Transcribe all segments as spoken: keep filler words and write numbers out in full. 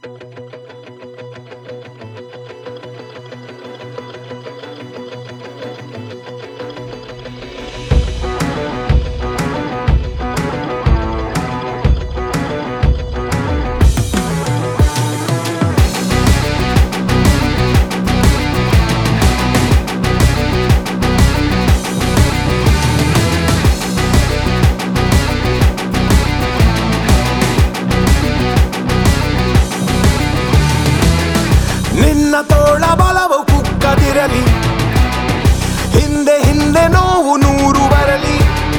ನಿನ್ನ ತೋಳ ಬಲವು ಕುಕ್ಕದಿರಲಿ, ಹಿಂದೆ ಹಿಂದೆ ನೋವು ನೂರು ಬರಲಿ,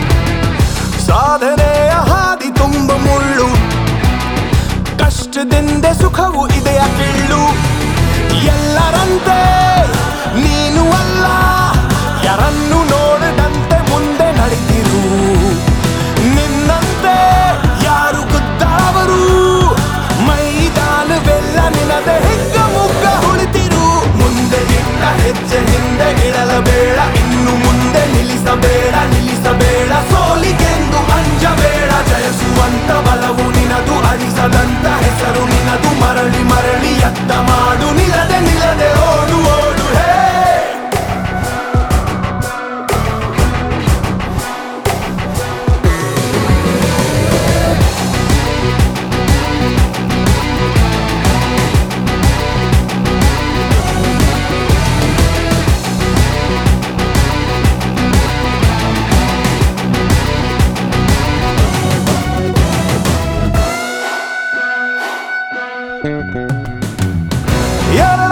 ಸಾಧನೆಯ ಹಾದಿ ತುಂಬ ಮುಳ್ಳು, ಕಷ್ಟದಿಂದ ಸುಖವು ಇದೆಯ ಕಿಳ್ಳು. ಎಲ್ಲರಂತೆ ನೀನು ಅಲ್ಲ, ಯಾರನ್ನು ನೋಡದಂತೆ ಮುಂದೆ ನಡೀತಿರು, ನಿನ್ನಂತೆ ಯಾರು ಗುದ್ದಾವರು, ಮೈದಾನವೆಲ್ಲ ನಿನದೆ ಹಿಗ್ಗ ಮುಗ್ಗ ಹುಳಿತಿರು. ಮುಂದೆ ಇಟ್ಟ ಹೆಜ್ಜೆ ಹಿಂದೆ ಇಡಲಬೇಡ, ಇನ್ನು ಮುಂದೆ ನಿಲ್ಲಿಸಬೇಡ ನಿಲ್ಲಿಸಬೇಡ, ಸೋಲಿಗೆಂದು ಅಂಜಬೇಡ, ಜಯಿಸುವಂತ ಬಲವು ನಿನದು, ಅಳಿಸದಂತ ಹೆಸರು ನಿನದು, ಮರಳಿ ಮರಳಿ ಎತ್ತ ಮಾಡು, ನಿಲ್ಲದೆ ನಿಲ್ಲದೆ ಓಡು ಓಡು ಹೇ. Yeah.